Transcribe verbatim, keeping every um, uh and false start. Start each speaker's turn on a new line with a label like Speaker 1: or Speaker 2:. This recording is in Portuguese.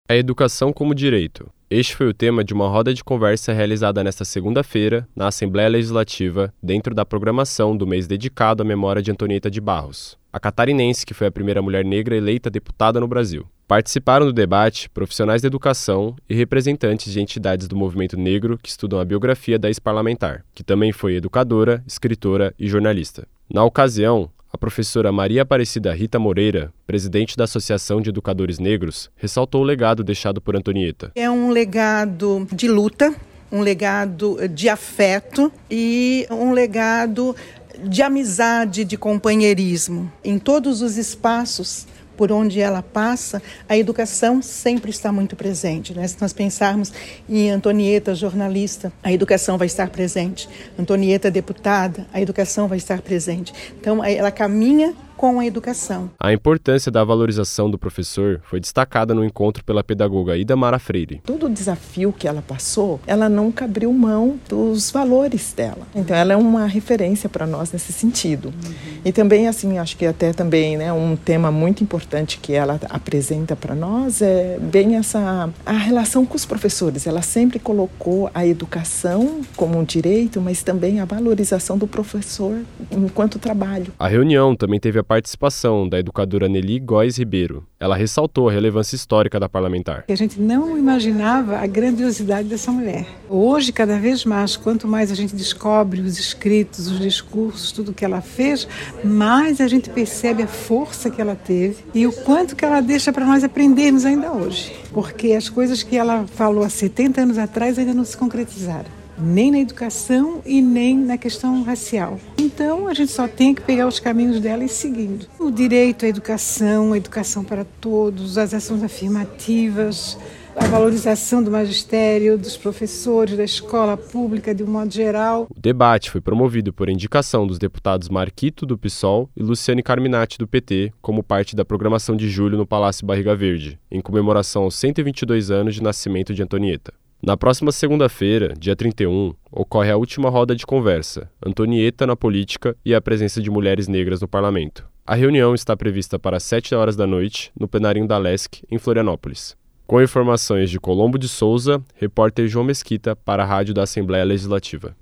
Speaker 1: A educação como direito. Este foi o tema de uma roda de conversa realizada nesta segunda-feira, na Assembleia Legislativa, dentro da programação do mês dedicado à memória de Antonieta de Barros, a catarinense que foi a primeira mulher negra eleita deputada no Brasil. Participaram do debate profissionais da educação e representantes de entidades do movimento negro que estudam a biografia da ex-parlamentar, que também foi educadora, escritora e jornalista. Na ocasião, a professora Maria Aparecida Rita Moreira, presidente da Associação de Educadores Negros, ressaltou o legado deixado por Antonieta.
Speaker 2: É um legado de luta, um legado de afeto e um legado de amizade, de companheirismo. Em todos os espaços por onde ela passa, a educação sempre está muito presente, né? Se nós pensarmos em Antonieta, jornalista, a educação vai estar presente. Antonieta, deputada, a educação vai estar presente. Então, ela caminha com a educação.
Speaker 1: A importância da valorização do professor foi destacada no encontro pela pedagoga Idamara Freire.
Speaker 3: Todo o desafio que ela passou, ela nunca abriu mão dos valores dela. Então, ela é uma referência para nós nesse sentido. Uhum. E também, assim, acho que até também, né, um tema muito importante que ela apresenta para nós é bem essa a relação com os professores. Ela sempre colocou a educação como um direito, mas também a valorização do professor enquanto trabalho.
Speaker 1: A reunião também teve a participação da educadora Nelly Góes Ribeiro. Ela ressaltou a relevância histórica da parlamentar.
Speaker 4: A gente não imaginava a grandiosidade dessa mulher. Hoje, cada vez mais, quanto mais a gente descobre os escritos, os discursos, tudo que ela fez, mais a gente percebe a força que ela teve e o quanto que ela deixa para nós aprendermos ainda hoje. Porque as coisas que ela falou há setenta anos atrás ainda não se concretizaram. Nem na educação e nem na questão racial. Então, a gente só tem que pegar os caminhos dela e ir seguindo. O direito à educação, a educação para todos, as ações afirmativas, a valorização do magistério, dos professores, da escola pública de um modo geral.
Speaker 1: O debate foi promovido por indicação dos deputados Marquito, do PSOL, e Luciane Carminati, do P T, como parte da programação de julho no Palácio Barriga Verde, em comemoração aos cento e vinte e dois anos de nascimento de Antonieta. Na próxima segunda-feira, dia trinta e um, ocorre a última roda de conversa, Antonieta na política e a presença de mulheres negras no parlamento. A reunião está prevista para as sete horas da noite, no plenário da Lesc, em Florianópolis. Com informações de Colombo de Souza, repórter João Mesquita para a Rádio da Assembleia Legislativa.